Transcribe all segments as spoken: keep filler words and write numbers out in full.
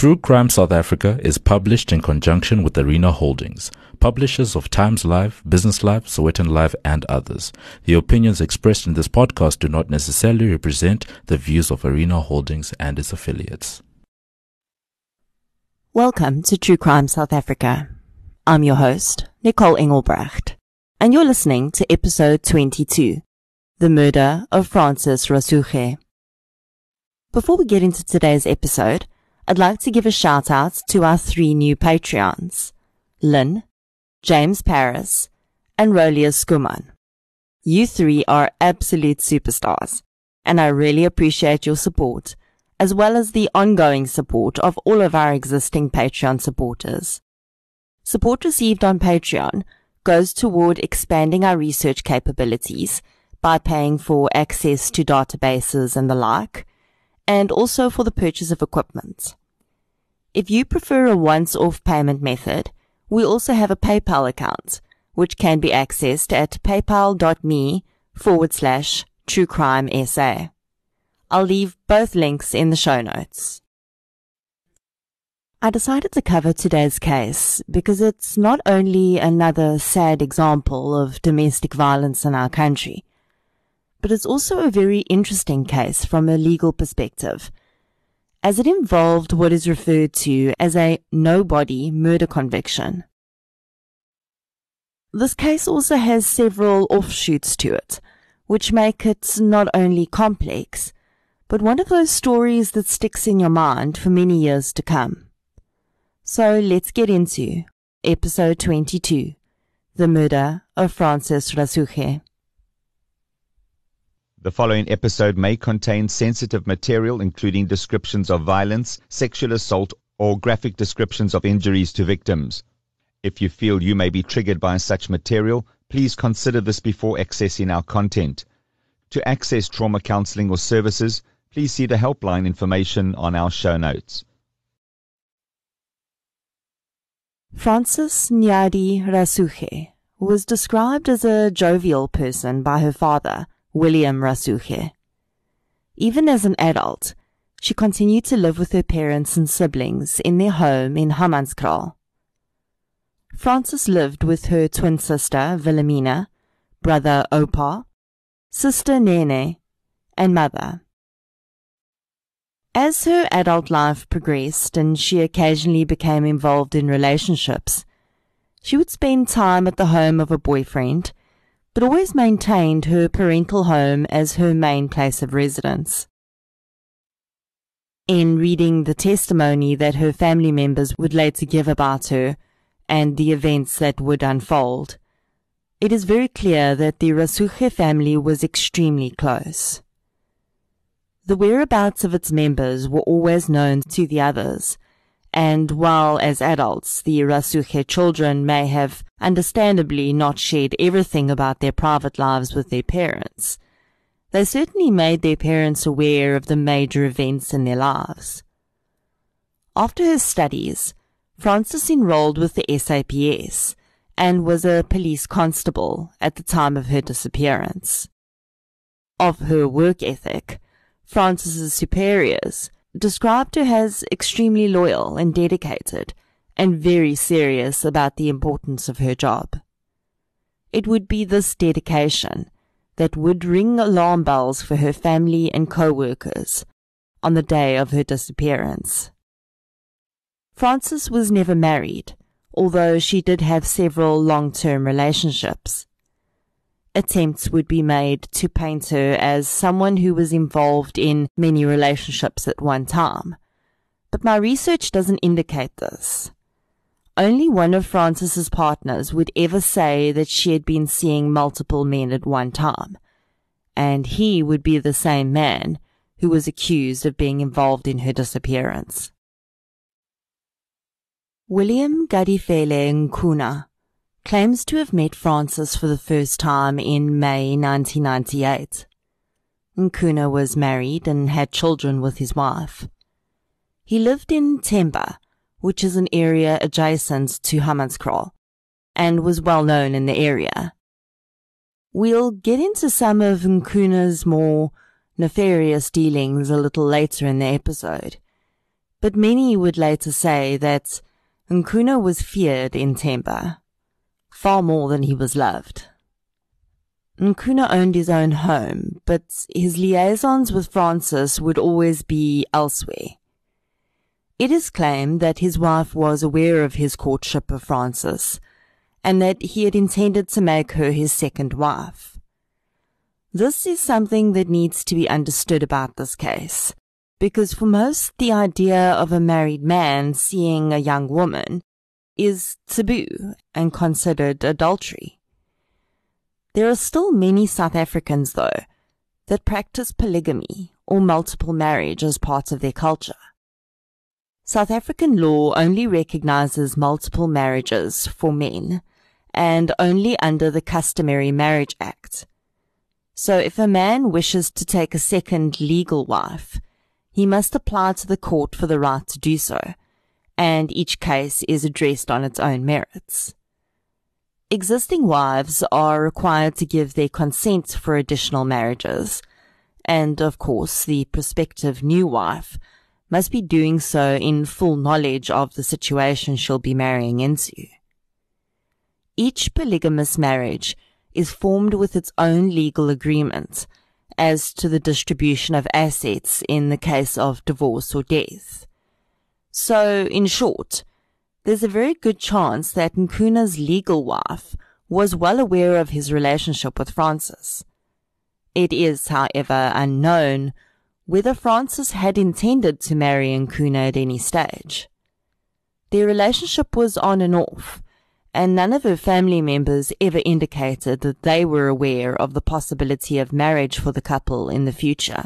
True Crime South Africa is published in conjunction with Arena Holdings, publishers of Times Live, Business Live, Sowetan Live, and others. The opinions expressed in this podcast do not necessarily represent the views of Arena Holdings and its affiliates. Welcome to True Crime South Africa. I'm your host, Nicole Engelbrecht, and you're listening to episode twenty-two, The Murder of Francis Rasoge. Before we get into today's episode, I'd like to give a shout out to our three new Patreons, Lynn, James Paris, and Rolius Skuman. You three are absolute superstars, and I really appreciate your support, as well as the ongoing support of all of our existing Patreon supporters. Support received on Patreon goes toward expanding our research capabilities by paying for access to databases and the like, and also for the purchase of equipment. If you prefer a once-off payment method, we also have a PayPal account, which can be accessed at paypal.me forward slash truecrimesa. I'll leave both links in the show notes. I decided to cover today's case because it's not only another sad example of domestic violence in our country, but it's also a very interesting case from a legal perspective, as it involved what is referred to as a no-body murder conviction. This case also has several offshoots to it, which make it not only complex, but one of those stories that sticks in your mind for many years to come. So let's get into episode twenty-two, The Murder of Francis Rasoge. The following episode may contain sensitive material, including descriptions of violence, sexual assault, or graphic descriptions of injuries to victims. If you feel you may be triggered by such material, please consider this before accessing our content. To access trauma counseling or services, please see the helpline information on our show notes. Francis Nyadi Rasoge was described as a jovial person by her father, William Rasoge. Even as an adult, she continued to live with her parents and siblings in their home in Hammanskraal. Francis lived with her twin sister, Wilhelmina, brother Opa, sister Nene, and mother. As her adult life progressed and she occasionally became involved in relationships, she would spend time at the home of a boyfriend, but always maintained her parental home as her main place of residence. In reading the testimony that her family members would later give about her and the events that would unfold, it is very clear that the Rasoge family was extremely close. The whereabouts of its members were always known to the others, and while as adults the Rasoge children may have understandably not shared everything about their private lives with their parents, they certainly made their parents aware of the major events in their lives. After her studies, Francis enrolled with the S A P S and was a police constable at the time of her disappearance. Of her work ethic, Francis's superiors described her as extremely loyal and dedicated, and very serious about the importance of her job. It would be this dedication that would ring alarm bells for her family and co-workers on the day of her disappearance. Francis was never married, although she did have several long-term relationships. Attempts would be made to paint her as someone who was involved in many relationships at one time, but my research doesn't indicate this. Only one of Francis's partners would ever say that she had been seeing multiple men at one time, and he would be the same man who was accused of being involved in her disappearance. William Gadifele Nkuna claims to have met Francis for the first time in May nineteen ninety-eight. Nkuna was married and had children with his wife. He lived in Temba, which is an area adjacent to Hammanskraal, and was well known in the area. We'll get into some of Nkuna's more nefarious dealings a little later in the episode, But many would later say that Nkuna was feared in Themba, far more than he was loved. Nkuna owned his own home, but his liaisons with Francis would always be elsewhere. It is claimed that his wife was aware of his courtship of Francis, and that he had intended to make her his second wife. This is something that needs to be understood about this case, because for most, the idea of a married man seeing a young woman is taboo and considered adultery. There are still many South Africans, though, that practice polygamy or multiple marriage as part of their culture. South African law only recognizes multiple marriages for men, and only under the Customary Marriage Act. So if a man wishes to take a second legal wife, he must apply to the court for the right to do so, and each case is addressed on its own merits. Existing wives are required to give their consent for additional marriages, and of course the prospective new wife must be doing so in full knowledge of the situation she'll be marrying into. Each polygamous marriage is formed with its own legal agreement as to the distribution of assets in the case of divorce or death. So, in short, there's a very good chance that Nkuna's legal wife was well aware of his relationship with Francis. It is, however, unknown whether Francis had intended to marry Nkuna at any stage. Their relationship was on and off, and none of her family members ever indicated that they were aware of the possibility of marriage for the couple in the future.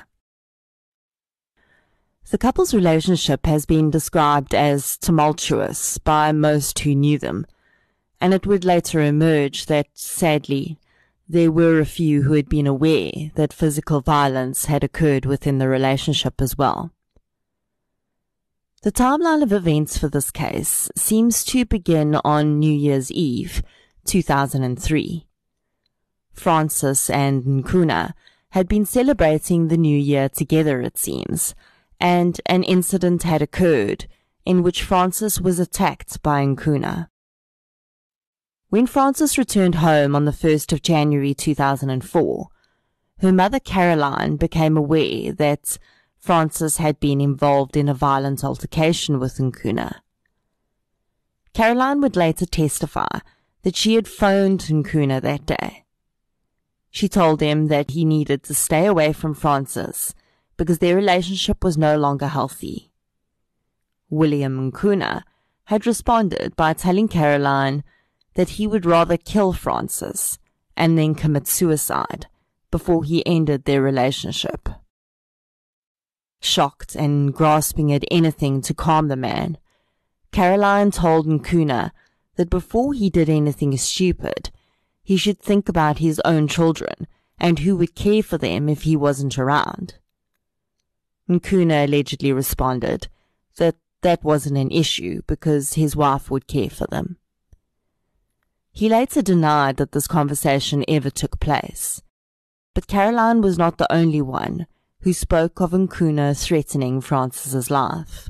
The couple's relationship has been described as tumultuous by most who knew them, and it would later emerge that, sadly, there were a few who had been aware that physical violence had occurred within the relationship as well. The timeline of events for this case seems to begin on New Year's Eve, two thousand three. Francis and Nkuna had been celebrating the New Year together, it seems, and an incident had occurred in which Francis was attacked by Nkuna. When Francis returned home on the first of January two thousand four, her mother Caroline became aware that Francis had been involved in a violent altercation with Nkuna. Caroline would later testify that she had phoned Nkuna that day. She told him that he needed to stay away from Francis because their relationship was no longer healthy. William Nkuna had responded by telling Caroline that he would rather kill Francis and then commit suicide before he ended their relationship. Shocked and grasping at anything to calm the man, Caroline told Nkuna that before he did anything stupid, he should think about his own children and who would care for them if he wasn't around. Nkuna allegedly responded that that wasn't an issue because his wife would care for them. He later denied that this conversation ever took place, but Caroline was not the only one who spoke of Nkuna threatening Francis's life.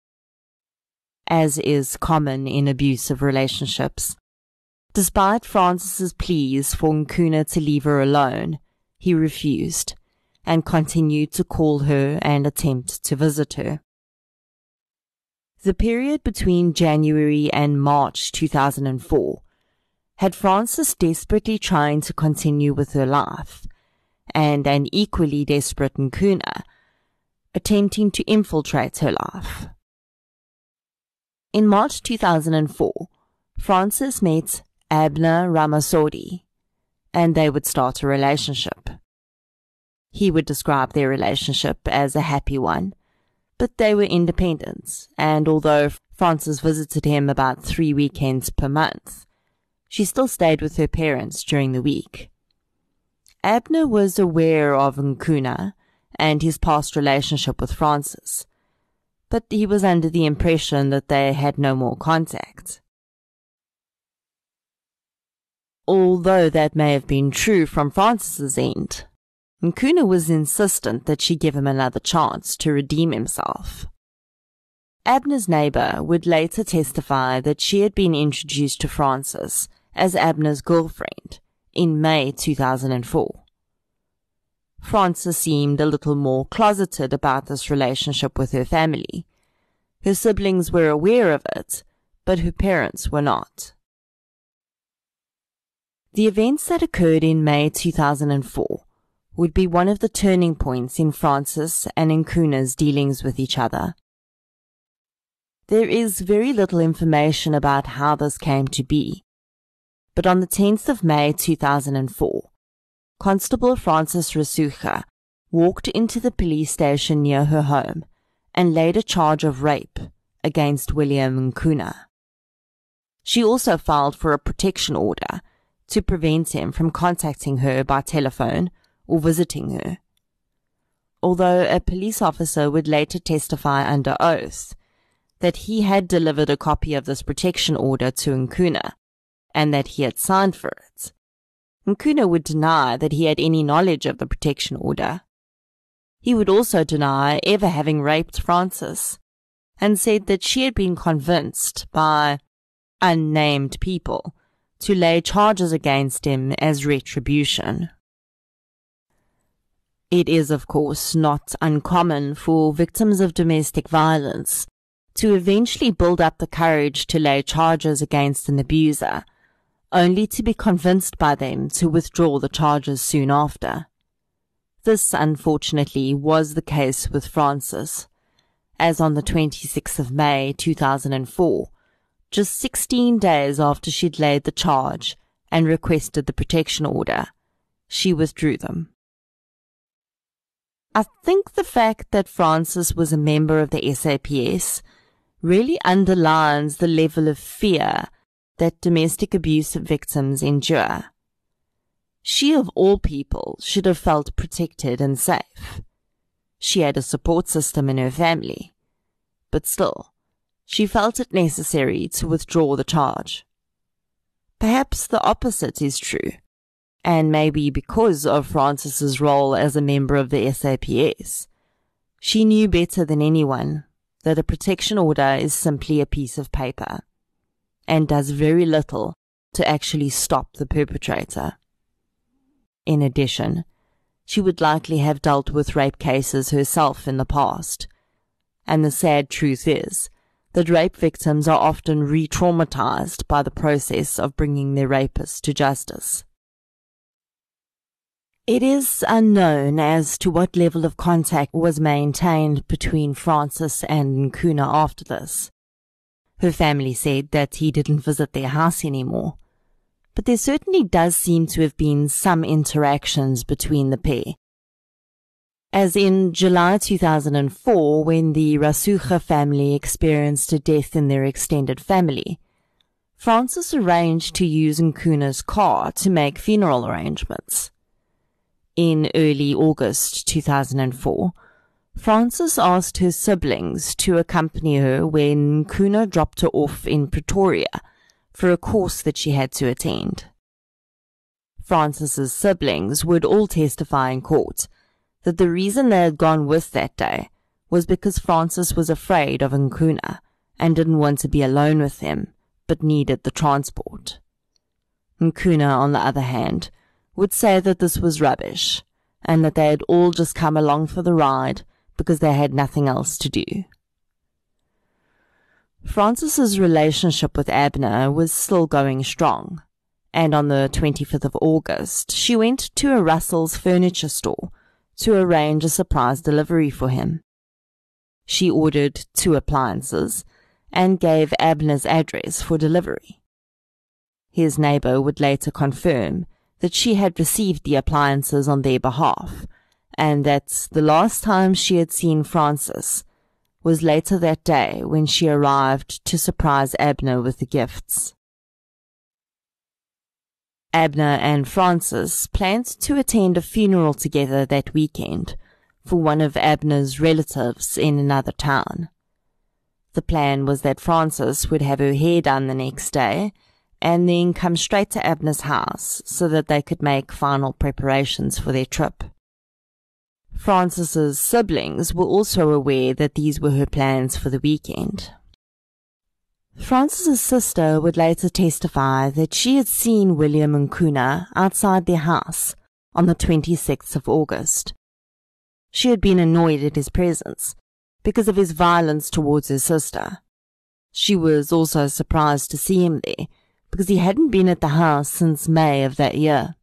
As is common in abusive relationships, despite Francis's pleas for Nkuna to leave her alone, he refused and continued to call her and attempt to visit her. The period between January and March two thousand four had Francis desperately trying to continue with her life, and an equally desperate Nkuna attempting to infiltrate her life. In March two thousand four, Francis met Abner Ramasodi, and they would start a relationship. He would describe their relationship as a happy one, but they were independent, and although Francis visited him about three weekends per month, she still stayed with her parents during the week. Abner was aware of Nkuna and his past relationship with Francis, but he was under the impression that they had no more contact. Although that may have been true from Francis's end, Nkuna was insistent that she give him another chance to redeem himself. Abner's neighbor would later testify that she had been introduced to Frances as Abner's girlfriend in May two thousand four. Frances seemed a little more closeted about this relationship with her family. Her siblings were aware of it, but her parents were not. The events that occurred in May two thousand four would be one of the turning points in Frances and Nkuna's dealings with each other. There is very little information about how this came to be, but on the tenth of May two thousand four, Constable Frances Rasucha walked into the police station near her home and laid a charge of rape against William Nkuna. She also filed for a protection order to prevent him from contacting her by telephone or visiting her. Although a police officer would later testify under oath that he had delivered a copy of this protection order to Nkuna and that he had signed for it, Nkuna would deny that he had any knowledge of the protection order. He would also deny ever having raped Frances and said that she had been convinced by unnamed people to lay charges against him as retribution. It is, of course, not uncommon for victims of domestic violence to eventually build up the courage to lay charges against an abuser, only to be convinced by them to withdraw the charges soon after. This, unfortunately, was the case with Frances, as on the twenty-sixth of May two thousand four, just sixteen days after she'd laid the charge and requested the protection order, she withdrew them. I think the fact that Frances was a member of the S A P S really underlines the level of fear that domestic abuse victims endure. She, of all people, should have felt protected and safe. She had a support system in her family, but still, she felt it necessary to withdraw the charge. Perhaps the opposite is true, and maybe because of Frances's role as a member of the S A P S, she knew better than anyone that a protection order is simply a piece of paper and does very little to actually stop the perpetrator. In addition, she would likely have dealt with rape cases herself in the past, and the sad truth is that rape victims are often re-traumatized by the process of bringing their rapists to justice. It is unknown as to what level of contact was maintained between Frances and Nkuna after this. Her family said that he didn't visit their house anymore, but there certainly does seem to have been some interactions between the pair. As in July two thousand four, when the Rasucha family experienced a death in their extended family, Frances arranged to use Nkuna's car to make funeral arrangements. In early August two thousand four, Frances asked her siblings to accompany her when Nkuna dropped her off in Pretoria for a course that she had to attend. Frances's siblings would all testify in court that the reason they had gone with that day was because Frances was afraid of Nkuna and didn't want to be alone with him, but needed the transport. Nkuna, on the other hand, would say that this was rubbish, and that they had all just come along for the ride because they had nothing else to do. Frances's relationship with Abner was still going strong, and on the twenty-fifth of August, she went to a Russell's furniture store to arrange a surprise delivery for him. She ordered two appliances and gave Abner's address for delivery. His neighbor would later confirm that she had received the appliances on their behalf, and that the last time she had seen Frances was later that day when she arrived to surprise Abner with the gifts. Abner and Frances planned to attend a funeral together that weekend for one of Abner's relatives in another town. The plan was that Frances would have her hair done the next day and then come straight to Abner's house so that they could make final preparations for their trip. Frances's siblings were also aware that these were her plans for the weekend. Frances's sister would later testify that she had seen William Nkuna outside their house on the twenty-sixth of August. She had been annoyed at his presence because of his violence towards her sister. She was also surprised to see him there because he hadn't been at the house since May of that year.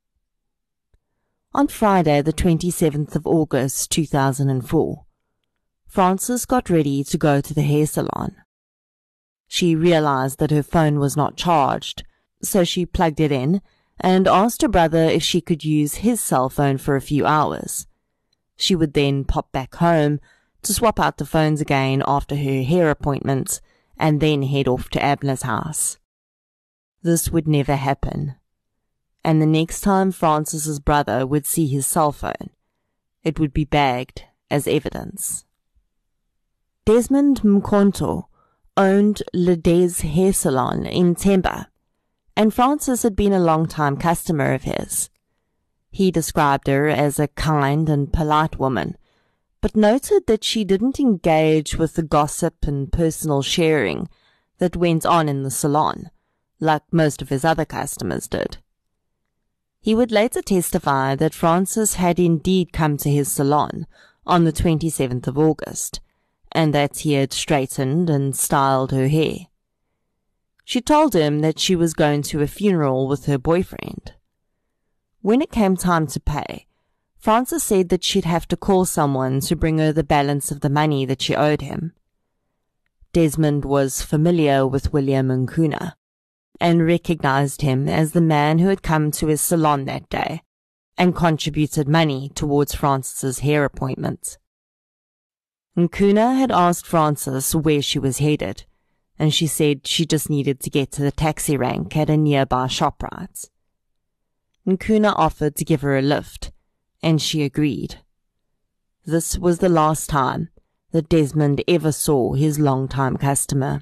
On Friday, the twenty-seventh of August two thousand four, Frances got ready to go to the hair salon. She realized that her phone was not charged, so she plugged it in and asked her brother if she could use his cell phone for a few hours. She would then pop back home to swap out the phones again after her hair appointment and then head off to Abner's house. This would never happen, and the next time Frances's brother would see his cell phone, it would be bagged as evidence. Desmond Mkhonto owned Le Des Hair Salon in Temba, and Frances had been a long-time customer of his. He described her as a kind and polite woman, but noted that she didn't engage with the gossip and personal sharing that went on in the salon, like most of his other customers did. He would later testify that Frances had indeed come to his salon on the twenty-seventh of August, and that he had straightened and styled her hair. She told him that she was going to a funeral with her boyfriend. When it came time to pay, Frances said that she'd have to call someone to bring her the balance of the money that she owed him. Desmond was familiar with William Nkuna and recognized him as the man who had come to his salon that day and contributed money towards Frances's hair appointment. Nkuna had asked Frances where she was headed, and she said she just needed to get to the taxi rank at a nearby ShopRite. Nkuna offered to give her a lift, and she agreed. This was the last time that Desmond ever saw his long-time customer.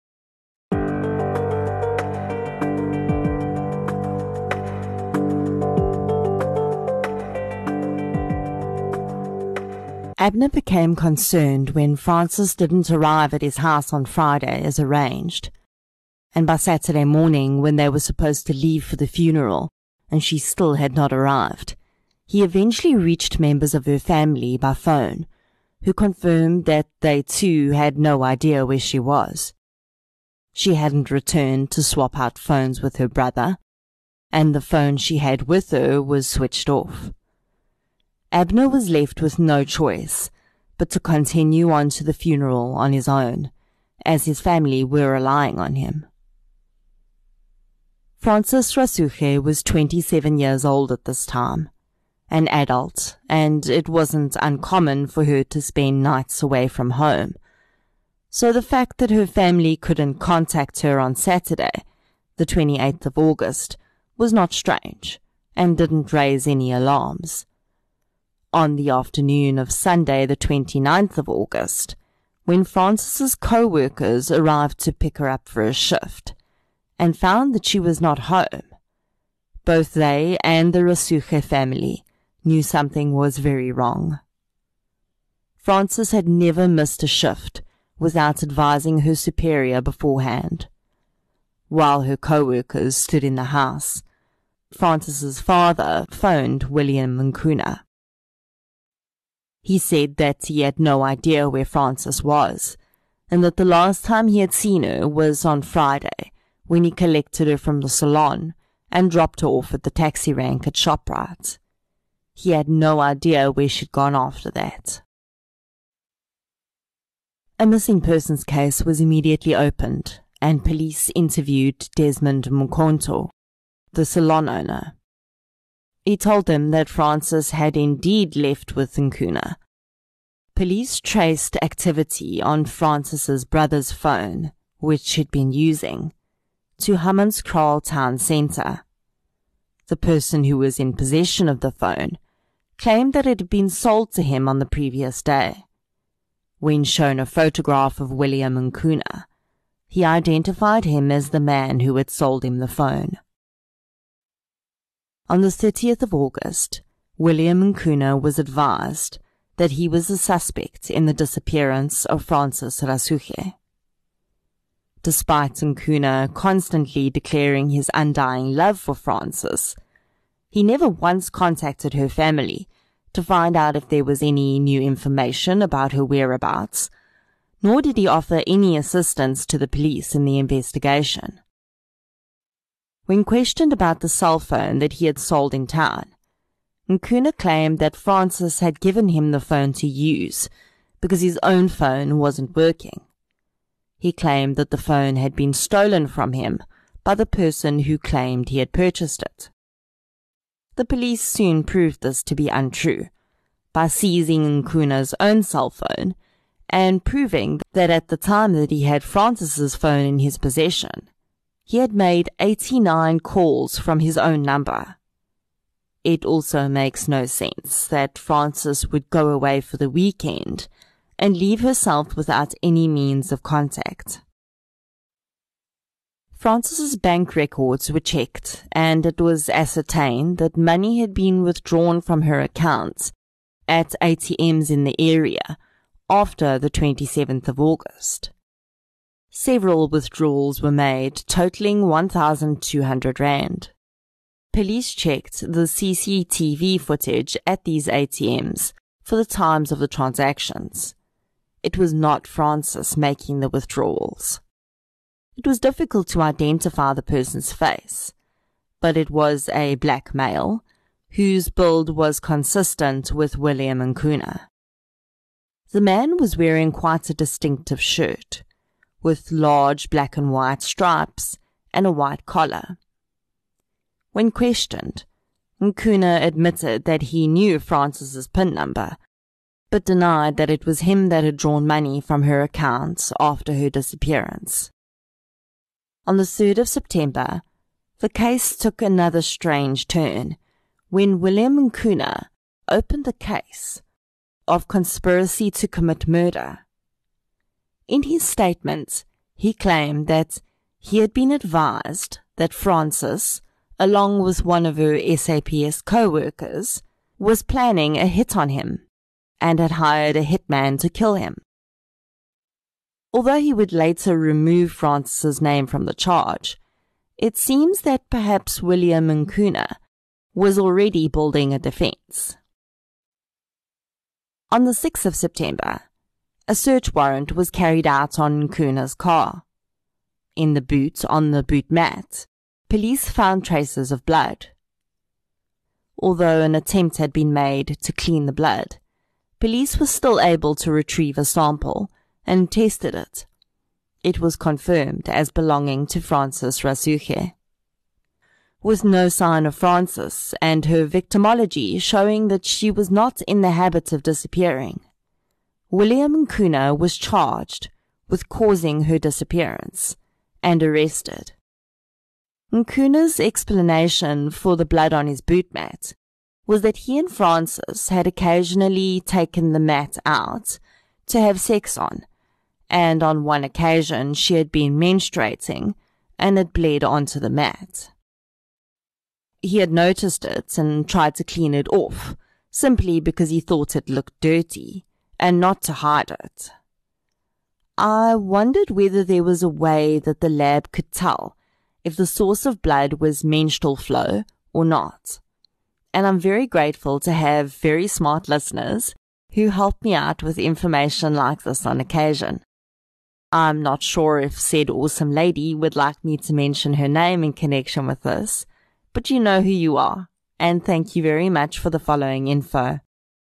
Abner became concerned when Frances didn't arrive at his house on Friday as arranged, and by Saturday morning when they were supposed to leave for the funeral and she still had not arrived, he eventually reached members of her family by phone, who confirmed that they too had no idea where she was. She hadn't returned to swap out phones with her brother, and the phone she had with her was switched off. Abner was left with no choice but to continue on to the funeral on his own, as his family were relying on him. Frances Rasuche was twenty-seven years old at this time, an adult, and it wasn't uncommon for her to spend nights away from home. So the fact that her family couldn't contact her on Saturday, the twenty-eighth of August, was not strange and didn't raise any alarms. On the afternoon of Sunday, the twenty-ninth of August, when Frances's co-workers arrived to pick her up for a shift and found that she was not home, both they and the Rasuche family knew something was very wrong. Frances had never missed a shift without advising her superior beforehand. While her co-workers stood in the house, Frances's father phoned William Nkuna. He said that he had no idea where Frances was, and that the last time he had seen her was on Friday, when he collected her from the salon and dropped her off at the taxi rank at ShopRite. He had no idea where she'd gone after that. A missing persons case was immediately opened, and police interviewed Desmond Mkhonto, the salon owner. He told them that Frances had indeed left with Nkuna. Police traced activity on Frances's brother's phone, which she'd been using, to Hammanskraal Town Centre. The person who was in possession of the phone claimed that it had been sold to him on the previous day. When shown a photograph of William Nkuna, he identified him as the man who had sold him the phone. On the thirtieth of August, William Nkuna was advised that he was a suspect in the disappearance of Frances Rasoge. Despite Nkuna constantly declaring his undying love for Frances, he never once contacted her family to find out if there was any new information about her whereabouts, nor did he offer any assistance to the police in the investigation. When questioned about the cell phone that he had sold in town, Nkuna claimed that Frances had given him the phone to use because his own phone wasn't working. He claimed that the phone had been stolen from him by the person who claimed he had purchased it. The police soon proved this to be untrue by seizing Nkuna's own cell phone and proving that at the time that he had Frances's phone in his possession, he had made eighty-nine calls from his own number. It also makes no sense that Frances would go away for the weekend and leave herself without any means of contact. Frances's bank records were checked, and it was ascertained that money had been withdrawn from her accounts at A T Ms in the area after the twenty-seventh of August. Several withdrawals were made, totaling one thousand two hundred rand. Police checked the C C T V footage at these A T Ms for the times of the transactions. It was not Frances making the withdrawals. It was difficult to identify the person's face, but it was a black male whose build was consistent with William Nkuna. The man was wearing quite a distinctive shirt, with large black and white stripes and a white collar. When questioned, Nkuna admitted that he knew Frances's PIN number, but denied that it was him that had drawn money from her accounts after her disappearance. On the third of September, the case took another strange turn when William Nkuna opened the case of conspiracy to commit murder. In his statement, he claimed that he had been advised that Frances, along with one of her S A P S co-workers, was planning a hit on him and had hired a hitman to kill him. Although he would later remove Frances's name from the charge, it seems that perhaps William Nkuna was already building a defense. On the sixth of September, a search warrant was carried out on Nkuna's car. In the boot on the boot mat, police found traces of blood. Although an attempt had been made to clean the blood, police were still able to retrieve a sample and tested it. It was confirmed as belonging to Frances Rasoge. With no sign of Frances and her victimology showing that she was not in the habit of disappearing, William Nkuna was charged with causing her disappearance and arrested. Nkuna's explanation for the blood on his boot mat was that he and Frances had occasionally taken the mat out to have sex on, and on one occasion she had been menstruating and had bled onto the mat. He had noticed it and tried to clean it off, simply because he thought it looked dirty, and not to hide it. I wondered whether there was a way that the lab could tell if the source of blood was menstrual flow or not, and I'm very grateful to have very smart listeners who help me out with information like this on occasion. I'm not sure if said awesome lady would like me to mention her name in connection with this, but you know who you are, and thank you very much for the following info.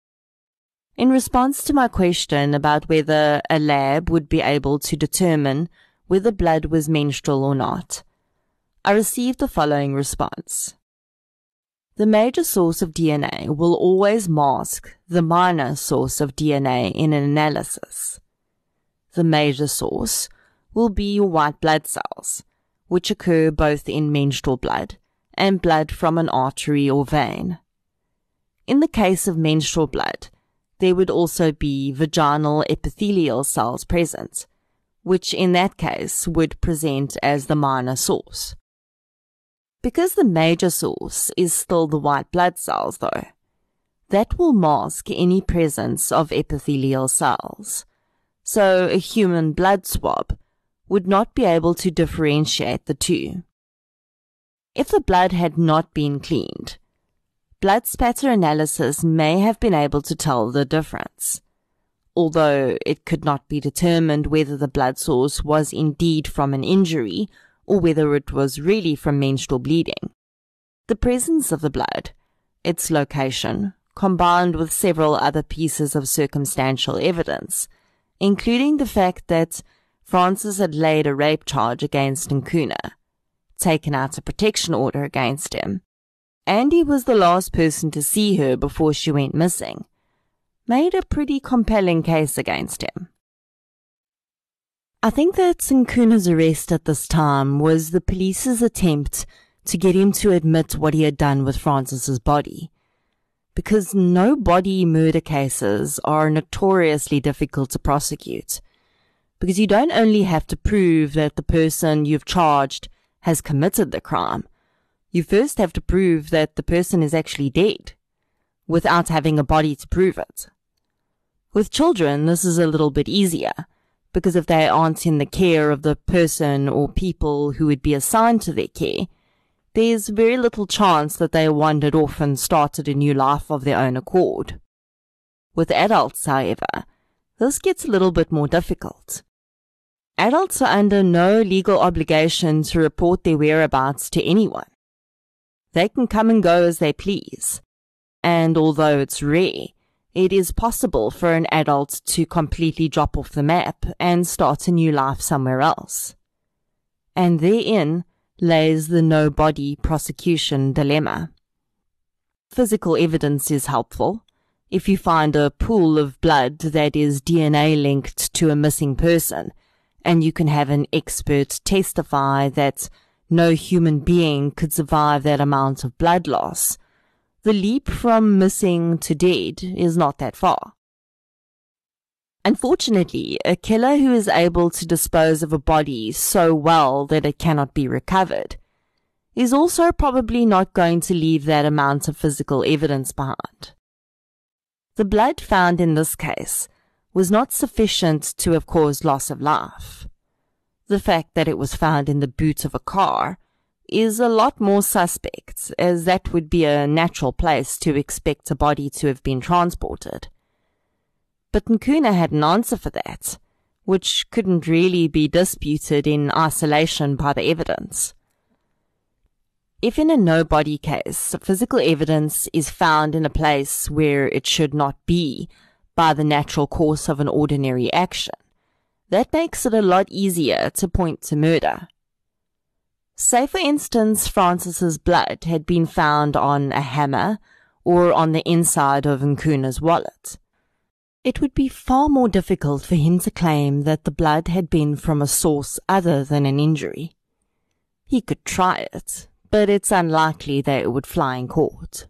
In response to my question about whether a lab would be able to determine whether blood was menstrual or not, I received the following response. The major source of D N A will always mask the minor source of D N A in an analysis. The major source will be your white blood cells, which occur both in menstrual blood and blood from an artery or vein. In the case of menstrual blood, there would also be vaginal epithelial cells present, which in that case would present as the minor source. Because the major source is still the white blood cells though, that will mask any presence of epithelial cells, so a human blood swab would not be able to differentiate the two. If the blood had not been cleaned, blood spatter analysis may have been able to tell the difference, although it could not be determined whether the blood source was indeed from an injury or whether it was really from menstrual bleeding. The presence of the blood, its location, combined with several other pieces of circumstantial evidence, including the fact that Francis had laid a rape charge against Nkuna, taken out a protection order against him, and he was the last person to see her before she went missing, made a pretty compelling case against him. I think that Nkuna's arrest at this time was the police's attempt to get him to admit what he had done with Francis's body, because no body murder cases are notoriously difficult to prosecute, because you don't only have to prove that the person you've charged has committed the crime, you first have to prove that the person is actually dead, without having a body to prove it. With children, this is a little bit easier, because if they aren't in the care of the person or people who would be assigned to their care, there's very little chance that they wandered off and started a new life of their own accord. With adults, however, this gets a little bit more difficult. Adults are under no legal obligation to report their whereabouts to anyone. They can come and go as they please, and although it's rare, it is possible for an adult to completely drop off the map and start a new life somewhere else. And therein lays the no-body prosecution dilemma. Physical evidence is helpful. If you find a pool of blood that is D N A linked to a missing person, and you can have an expert testify that no human being could survive that amount of blood loss, the leap from missing to dead is not that far. Unfortunately, a killer who is able to dispose of a body so well that it cannot be recovered is also probably not going to leave that amount of physical evidence behind. The blood found in this case was not sufficient to have caused loss of life. The fact that it was found in the boot of a car is a lot more suspect, as that would be a natural place to expect a body to have been transported. But Nkuna had an answer for that, which couldn't really be disputed in isolation by the evidence. If in a no-body case, physical evidence is found in a place where it should not be by the natural course of an ordinary action, that makes it a lot easier to point to murder. Say, for instance, Francis's blood had been found on a hammer or on the inside of Nkuna's wallet. It would be far more difficult for him to claim that the blood had been from a source other than an injury. He could try it, but it's unlikely that it would fly in court.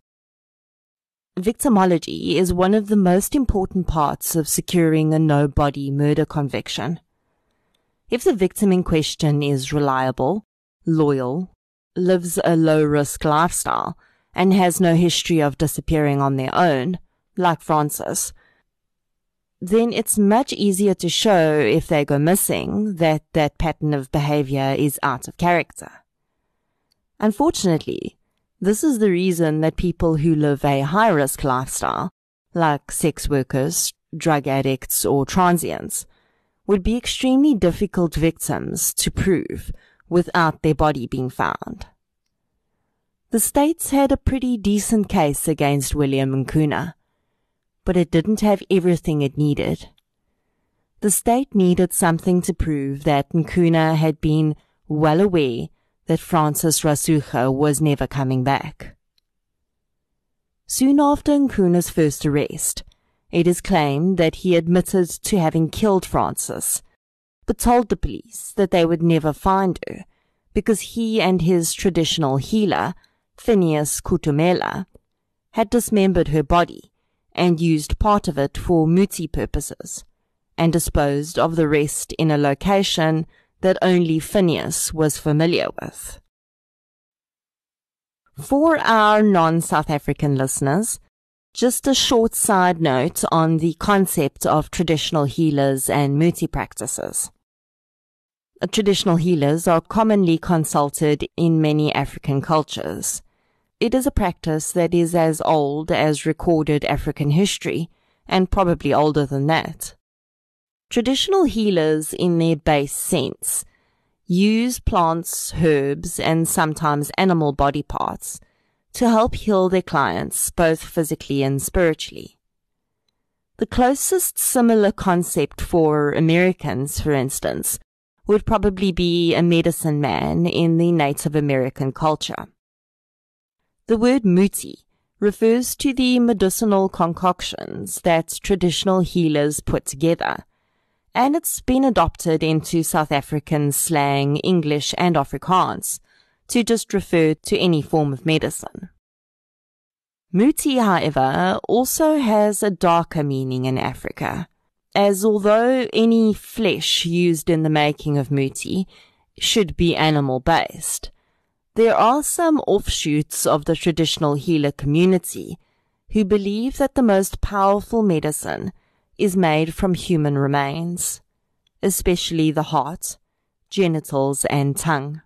Victimology is one of the most important parts of securing a no-body murder conviction. If the victim in question is reliable, loyal, lives a low-risk lifestyle, and has no history of disappearing on their own, like Francis, then it's much easier to show if they go missing that that pattern of behavior is out of character. Unfortunately, this is the reason that people who live a high-risk lifestyle, like sex workers, drug addicts, or transients, would be extremely difficult victims to prove without their body being found. The States had a pretty decent case against William Nkuna, but it didn't have everything it needed. The state needed something to prove that Nkuna had been well aware that Francis Rasuja was never coming back. Soon after Nkuna's first arrest, it is claimed that he admitted to having killed Francis, but told the police that they would never find her because he and his traditional healer, Phineas Kutumela, had dismembered her body and used part of it for muti purposes, and disposed of the rest in a location that only Phineas was familiar with. For our non-South African listeners, Just a short side note on the concept of traditional healers and muti practices. Traditional healers are commonly consulted in many African cultures. It is a practice that is as old as recorded African history, and probably older than that. Traditional healers, in their base sense, use plants, herbs, and sometimes animal body parts to help heal their clients, both physically and spiritually. The closest similar concept for Americans, for instance, would probably be a medicine man in the Native American culture. The word muti refers to the medicinal concoctions that traditional healers put together, and it's been adopted into South African slang, English, and Afrikaans to just refer to any form of medicine. Muti, however, also has a darker meaning in Africa, as although any flesh used in the making of muti should be animal-based, there are some offshoots of the traditional healer community who believe that the most powerful medicine is made from human remains, especially the heart, genitals, and tongue.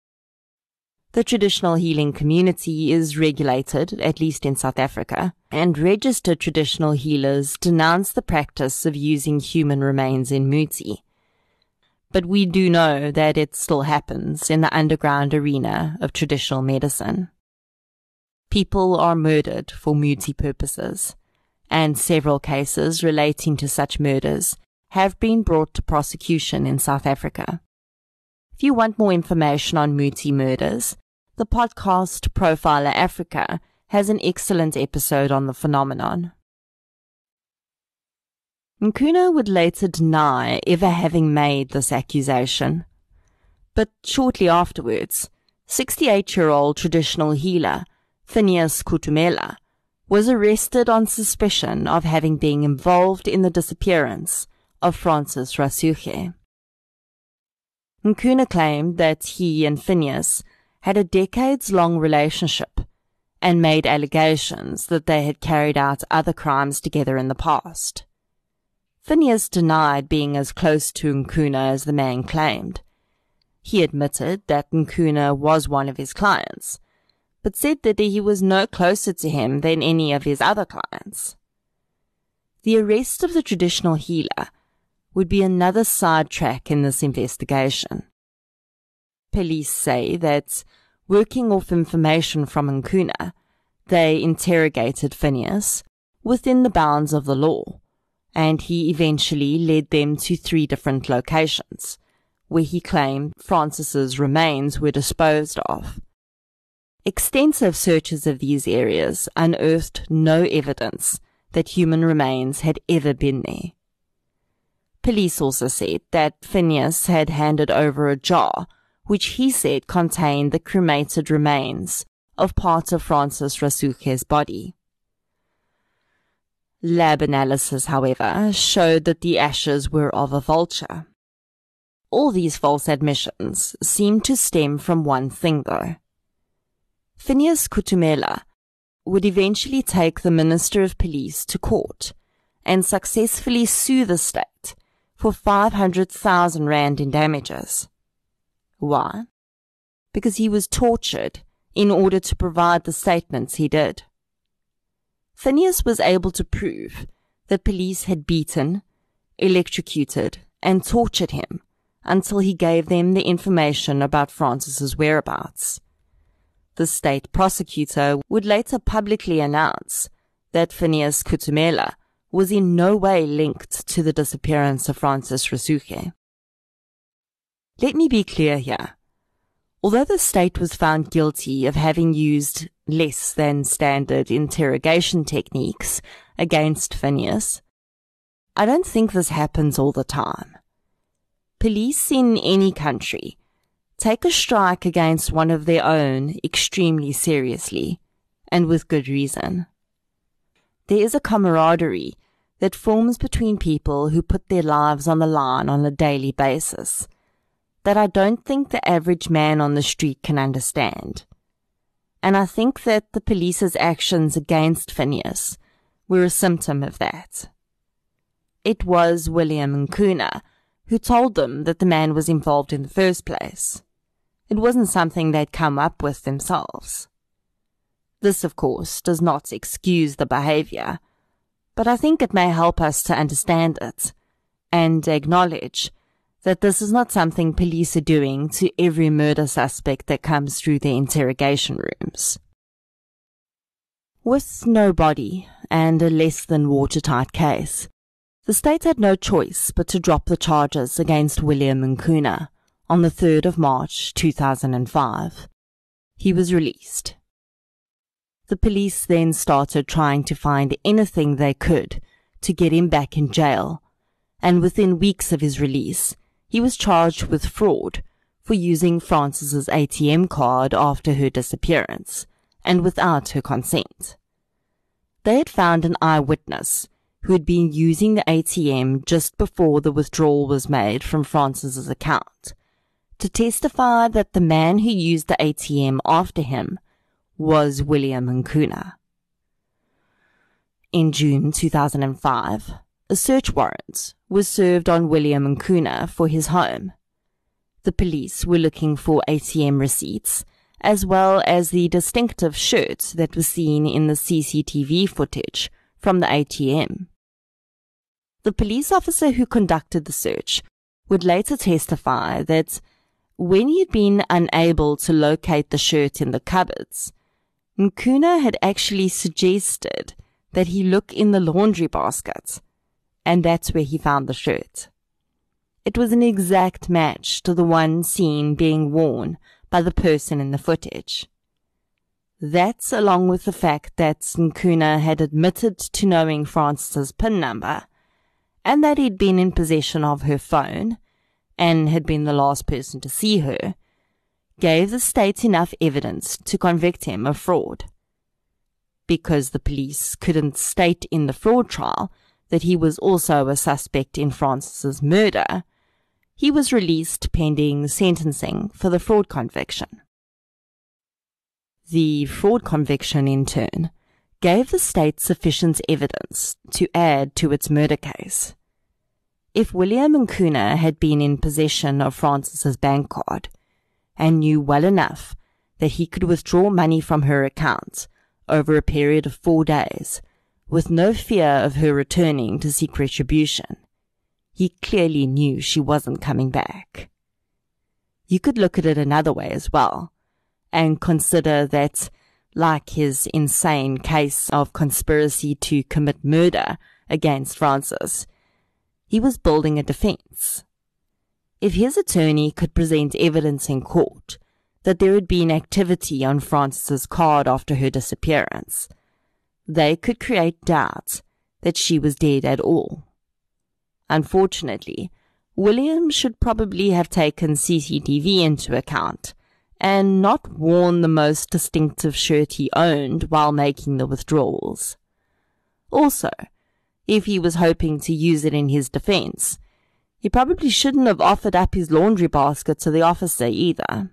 The traditional healing community is regulated, at least in South Africa, and registered traditional healers denounce the practice of using human remains in muti. But we do know that it still happens in the underground arena of traditional medicine. People are murdered for muti purposes, and several cases relating to such murders have been brought to prosecution in South Africa. If you want more information on muti murders, the podcast Profiler Africa has an excellent episode on the phenomenon. Nkuna would later deny ever having made this accusation, but shortly afterwards, sixty-eight-year-old traditional healer Phineas Kutumela was arrested on suspicion of having been involved in the disappearance of Francis Rasuche. Nkuna claimed that he and Phineas had a decades-long relationship and made allegations that they had carried out other crimes together in the past. Phineas denied being as close to Nkuna as the man claimed. He admitted that Nkuna was one of his clients, but said that he was no closer to him than any of his other clients. The arrest of the traditional healer would be another sidetrack in this investigation. Police say that, working off information from Nkuna, they interrogated Phineas within the bounds of the law, and he eventually led them to three different locations, where he claimed Francis's remains were disposed of. Extensive searches of these areas unearthed no evidence that human remains had ever been there. Police also said that Phineas had handed over a jar which he said contained the cremated remains of part of Francis Rasuche's body. Lab analysis, however, showed that the ashes were of a vulture. All these false admissions seem to stem from one thing, though. Phineas Kutumela would eventually take the Minister of Police to court and successfully sue the state for five hundred thousand rand in damages. Why? Because he was tortured in order to provide the statements he did. Phineas was able to prove that police had beaten, electrocuted, and tortured him until he gave them the information about Francis's whereabouts. The state prosecutor would later publicly announce that Phineas Kutumela was in no way linked to the disappearance of Francis Rasuche. Let me be clear here. Although the state was found guilty of having used less than standard interrogation techniques against Phineas, I don't think this happens all the time. Police in any country take a strike against one of their own extremely seriously, and with good reason. There is a camaraderie that forms between people who put their lives on the line on a daily basis that I don't think the average man on the street can understand. And I think that the police's actions against Phineas were a symptom of that. It was William Nkuna who told them that the man was involved in the first place. It wasn't something they'd come up with themselves. This, of course, does not excuse the behavior, but I think it may help us to understand it and acknowledge that this is not something police are doing to every murder suspect that comes through their interrogation rooms. With no body and a less than watertight case, the state had no choice but to drop the charges against William Nkuna on the third of March two thousand five. He was released. The police then started trying to find anything they could to get him back in jail, and within weeks of his release, he was charged with fraud for using Frances's A T M card after her disappearance, and without her consent. They had found an eyewitness who had been using the A T M just before the withdrawal was made from Frances's account to testify that the man who used the A T M after him was William Nkuna. In June two thousand five, a search warrant was served on William Nkuna for his home. The police were looking for A T M receipts, as well as the distinctive shirt that was seen in the C C T V footage from the A T M. The police officer who conducted the search would later testify that when he had been unable to locate the shirt in the cupboards, Nkuna had actually suggested that he look in the laundry basket, and that's where he found the shirt. It was an exact match to the one seen being worn by the person in the footage. That, along with the fact that Nkuna had admitted to knowing Frances's PIN number, and that he'd been in possession of her phone, and had been the last person to see her, gave the state enough evidence to convict him of fraud. Because the police couldn't state in the fraud trial that he was also a suspect in Frances's murder, he was released pending sentencing for the fraud conviction. The fraud conviction, in turn, gave the state sufficient evidence to add to its murder case. If William Nkuna had been in possession of Frances's bank card and knew well enough that he could withdraw money from her account over a period of four days with no fear of her returning to seek retribution, he clearly knew she wasn't coming back. You could look at it another way as well, and consider that, like his insane case of conspiracy to commit murder against Frances, he was building a defense. If his attorney could present evidence in court that there had been activity on Frances's card after her disappearance, they could create doubt that she was dead at all. Unfortunately, William should probably have taken C C T V into account and not worn the most distinctive shirt he owned while making the withdrawals. Also, if he was hoping to use it in his defense, he probably shouldn't have offered up his laundry basket to the officer either.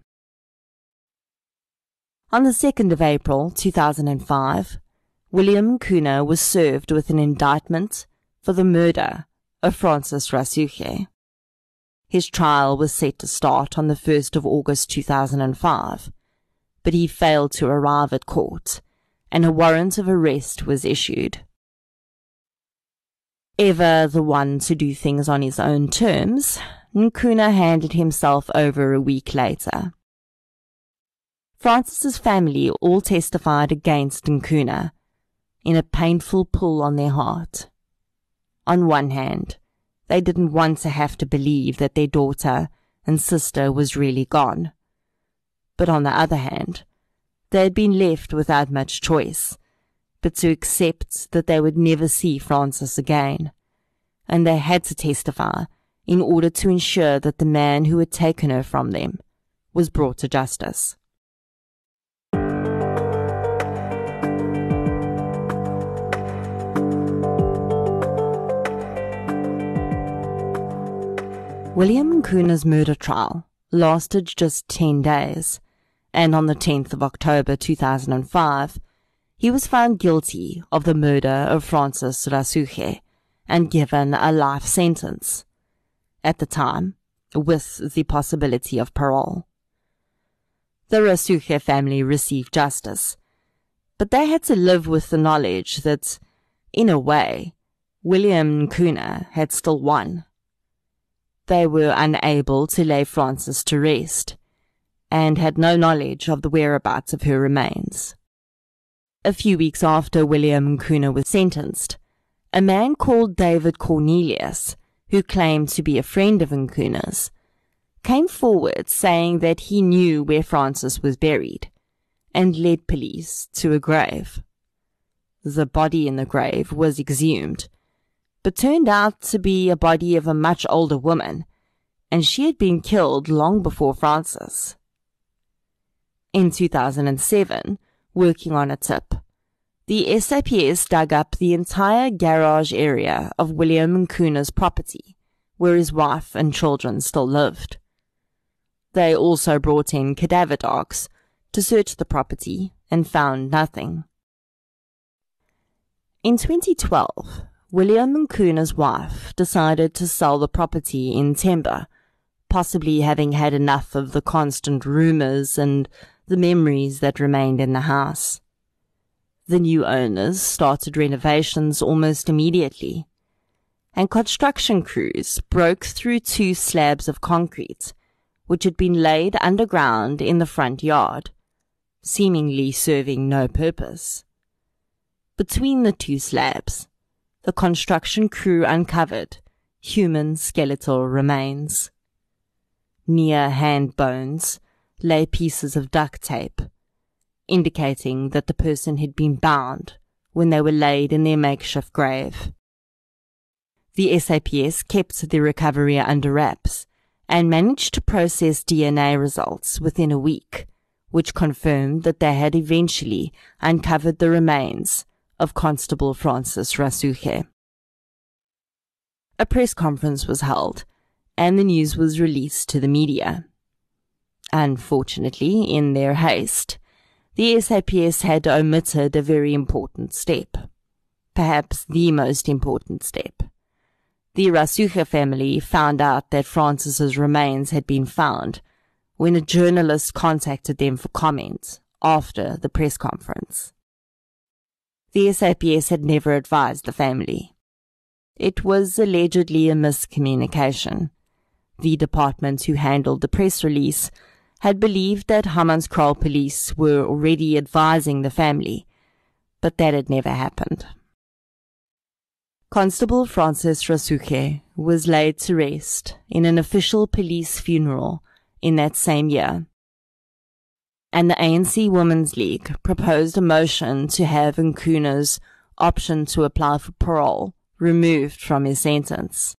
On the second of April two thousand five, William Nkuna was served with an indictment for the murder of Frances Rasuche. His trial was set to start on the first of August two thousand five, but he failed to arrive at court, and a warrant of arrest was issued. Ever the one to do things on his own terms, Nkuna handed himself over a week later. Frances's family all testified against Nkuna in a painful pull on their heart. On one hand, they didn't want to have to believe that their daughter and sister was really gone. But on the other hand, they had been left without much choice but to accept that they would never see Frances again, and they had to testify in order to ensure that the man who had taken her from them was brought to justice. William Nkuna's murder trial lasted just ten days, and on the tenth of October two thousand five, he was found guilty of the murder of Francis Rasuche and given a life sentence, at the time with the possibility of parole. The Rasuche family received justice, but they had to live with the knowledge that, in a way, William Nkuna had still won. They were unable to lay Frances to rest, and had no knowledge of the whereabouts of her remains. A few weeks after William Nkuna was sentenced, a man called David Cornelius, who claimed to be a friend of Nkuna's, came forward saying that he knew where Frances was buried, and led police to a grave. The body in the grave was exhumed, but turned out to be a body of a much older woman, and she had been killed long before Frances. In two thousand seven, working on a tip, the S A P S dug up the entire garage area of William Nkuna's property, where his wife and children still lived. They also brought in cadaver dogs to search the property and found nothing. In twenty twelve, William Nkuna's wife decided to sell the property in Temba, possibly having had enough of the constant rumors and the memories that remained in the house. The new owners started renovations almost immediately, and construction crews broke through two slabs of concrete which had been laid underground in the front yard, seemingly serving no purpose. Between the two slabs, the construction crew uncovered human skeletal remains. Near hand bones lay pieces of duct tape, indicating that the person had been bound when they were laid in their makeshift grave. The S A P S kept the recovery under wraps and managed to process D N A results within a week, which confirmed that they had eventually uncovered the remains of Constable Francis Rasuche. A press conference was held, and the news was released to the media. Unfortunately, in their haste, the S A P S had omitted a very important step, perhaps the most important step. The Rasuche family found out that Francis's remains had been found when a journalist contacted them for comment after the press conference. The S A P S had never advised the family. It was allegedly a miscommunication. The department who handled the press release had believed that Hammanskraal police were already advising the family, but that had never happened. Constable Francis Rasuche was laid to rest in an official police funeral in that same year, and the A N C Women's League proposed a motion to have Nkuna's option to apply for parole removed from his sentence.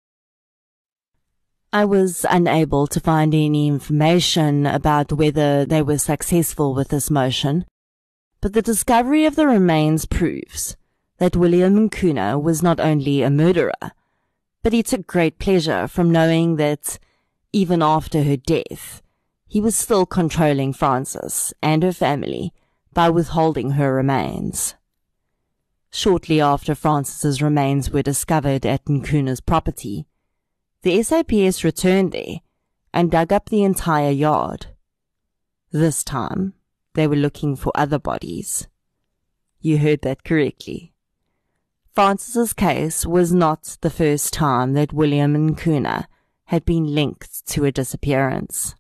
I was unable to find any information about whether they were successful with this motion, but the discovery of the remains proves that William Nkuna was not only a murderer, but he took great pleasure from knowing that, even after her death, he was still controlling Frances and her family by withholding her remains. Shortly after Frances's remains were discovered at Nkuna's property, the S A P S returned there and dug up the entire yard. This time, they were looking for other bodies. You heard that correctly. Frances's case was not the first time that William Nkuna had been linked to a disappearance.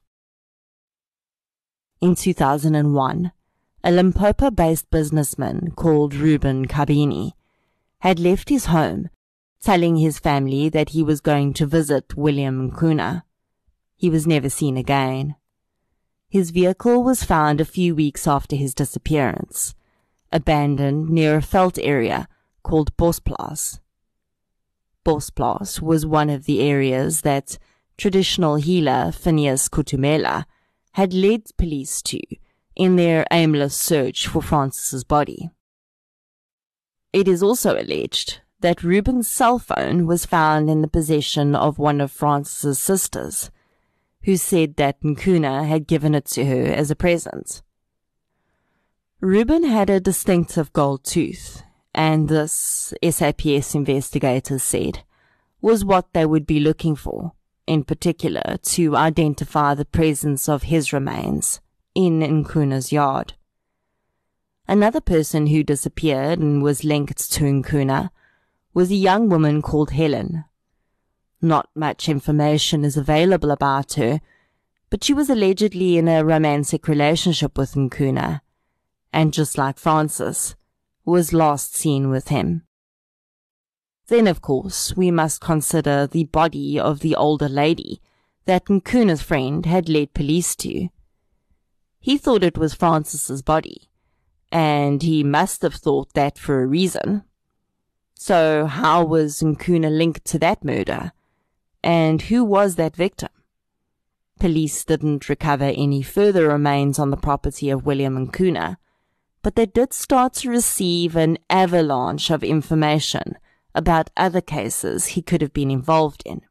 In two thousand one, a Limpopo-based businessman called Reuben Kabini had left his home, telling his family that he was going to visit William Nkuna. He was never seen again. His vehicle was found a few weeks after his disappearance, abandoned near a veld area called Bosplaas. Bosplaas was one of the areas that traditional healer Phineas Kutumela had led police to in their aimless search for Frances's body. It is also alleged that Reuben's cell phone was found in the possession of one of Frances's sisters, who said that Nkuna had given it to her as a present. Ruben had a distinctive gold tooth, and this, S A P S investigators said, was what they would be looking for, in particular to identify the presence of his remains in Nkuna's yard. Another person who disappeared and was linked to Nkuna was a young woman called Helen. Not much information is available about her, but she was allegedly in a romantic relationship with Nkuna, and just like Francis, was last seen with him. Then, of course, we must consider the body of the older lady that Nkuna's friend had led police to. He thought it was Francis's body, and he must have thought that for a reason. So how was Nkuna linked to that murder? And who was that victim? Police didn't recover any further remains on the property of William Nkuna, but they did start to receive an avalanche of information about other cases he could have been involved in.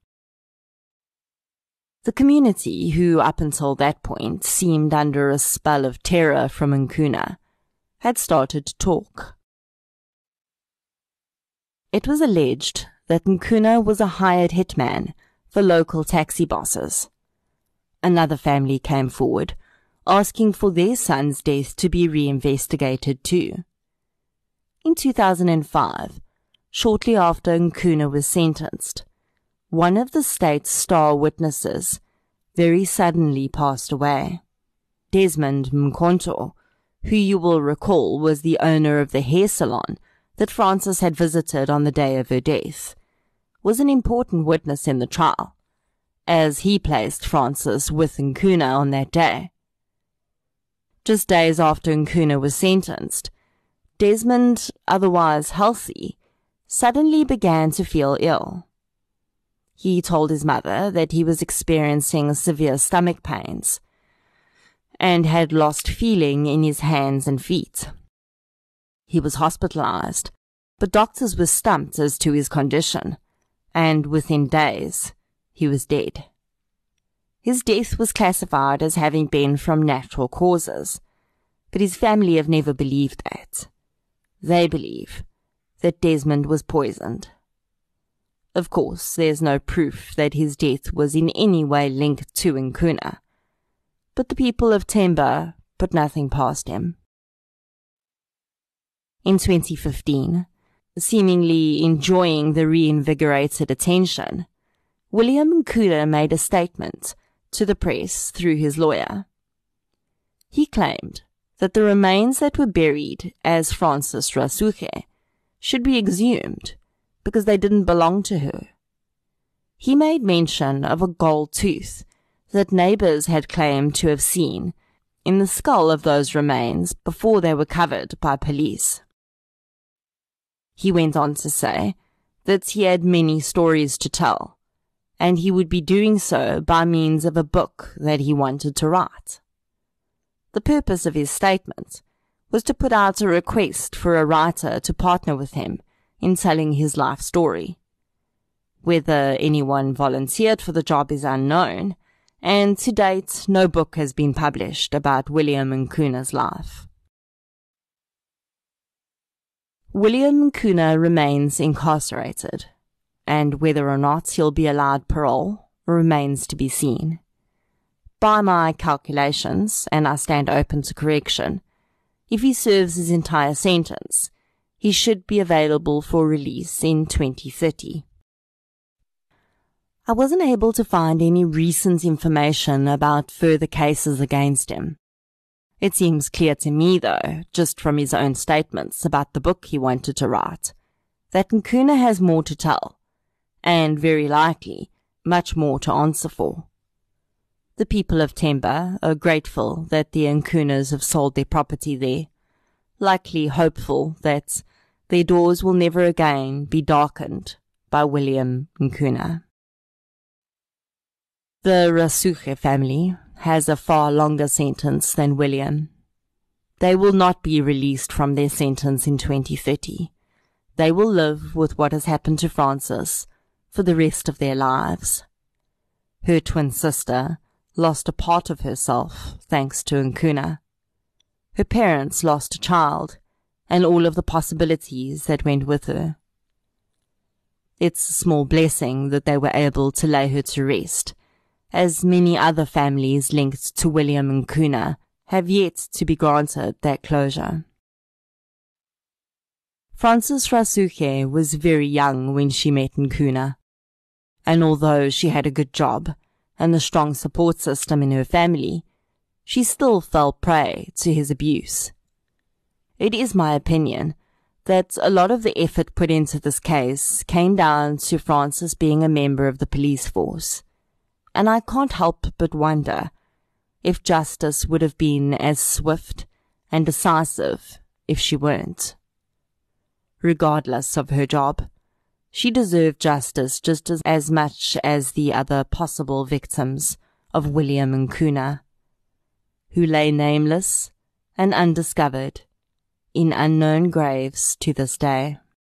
The community, who up until that point seemed under a spell of terror from Nkuna, had started to talk. It was alleged that Nkuna was a hired hitman for local taxi bosses. Another family came forward, asking for their son's death to be reinvestigated too. In two thousand five, shortly after Nkuna was sentenced, one of the state's star witnesses very suddenly passed away. Desmond Mkonto, who you will recall was the owner of the hair salon that Francis had visited on the day of her death, was an important witness in the trial, as he placed Francis with Nkuna on that day. Just days after Nkuna was sentenced, Desmond, otherwise healthy, suddenly began to feel ill. He told his mother that he was experiencing severe stomach pains and had lost feeling in his hands and feet. He was hospitalized, but doctors were stumped as to his condition, and within days, he was dead. His death was classified as having been from natural causes, but his family have never believed that. They believe that Desmond was poisoned. Of course, there's no proof that his death was in any way linked to Nkuna, but the people of Temba put nothing past him. In twenty fifteen, seemingly enjoying the reinvigorated attention, William Nkuna made a statement to the press through his lawyer. He claimed that the remains that were buried as Francis Rasuche should be exhumed because they didn't belong to her. He made mention of a gold tooth that neighbors had claimed to have seen in the skull of those remains before they were covered by police. He went on to say that he had many stories to tell, and he would be doing so by means of a book that he wanted to write. The purpose of his statement was to put out a request for a writer to partner with him in telling his life story. Whether anyone volunteered for the job is unknown, and to date no book has been published about William Nkuna's life. William Nkuna remains incarcerated, and whether or not he'll be allowed parole remains to be seen. By my calculations, and I stand open to correction, if he serves his entire sentence, he should be available for release in twenty thirty. I wasn't able to find any recent information about further cases against him. It seems clear to me, though, just from his own statements about the book he wanted to write, that Nkuna has more to tell, and very likely much more to answer for. The people of Temba are grateful that the Nkunas have sold their property there, likely hopeful that their doors will never again be darkened by William Nkuna. The Rasuche family has a far longer sentence than William. They will not be released from their sentence in twenty thirty. They will live with what has happened to Francis for the rest of their lives. Her twin sister lost a part of herself thanks to Nkuna. Her parents lost a child, and all of the possibilities that went with her. It's a small blessing that they were able to lay her to rest, as many other families linked to William Nkuna have yet to be granted that closure. Frances Rasuke was very young when she met Nkuna, and although she had a good job and a strong support system in her family, she still fell prey to his abuse. It is my opinion that a lot of the effort put into this case came down to Frances being a member of the police force, and I can't help but wonder if justice would have been as swift and decisive if she weren't. Regardless of her job, she deserved justice just as, as much as the other possible victims of William Nkuna, who lay nameless and undiscovered in unknown graves to this day.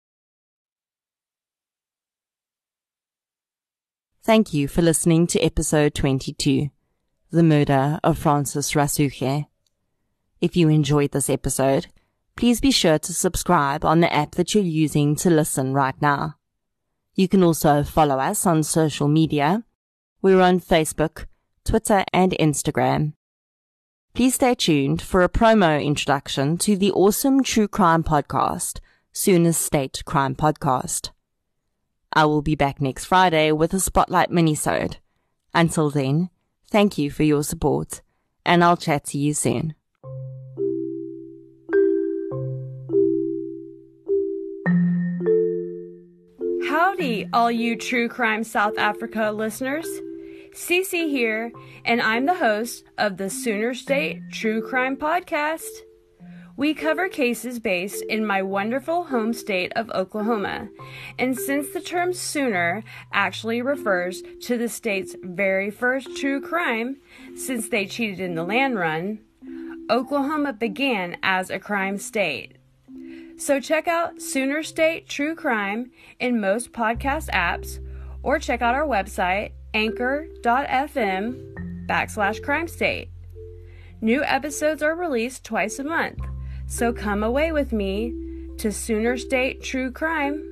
Thank you for listening to episode twenty-two, The Murder of Frances Rasuke. If you enjoyed this episode, please be sure to subscribe on the app that you're using to listen right now. You can also follow us on social media. We're on Facebook, Twitter, and Instagram. Please stay tuned for a promo introduction to the awesome true crime podcast, Sooner State Crime Podcast. I will be back next Friday with a Spotlight minisode. Until then, thank you for your support, and I'll chat to you soon. Howdy, all you True Crime South Africa listeners. Cece here, and I'm the host of the Sooner State True Crime Podcast. We cover cases based in my wonderful home state of Oklahoma, and since the term Sooner actually refers to the state's very first true crime, since they cheated in the land run, Oklahoma began as a crime state. So check out Sooner State True Crime in most podcast apps, or check out our website, anchor.fm backslash crime state. New episodes are released twice a month, so come away with me to Sooner State True Crime.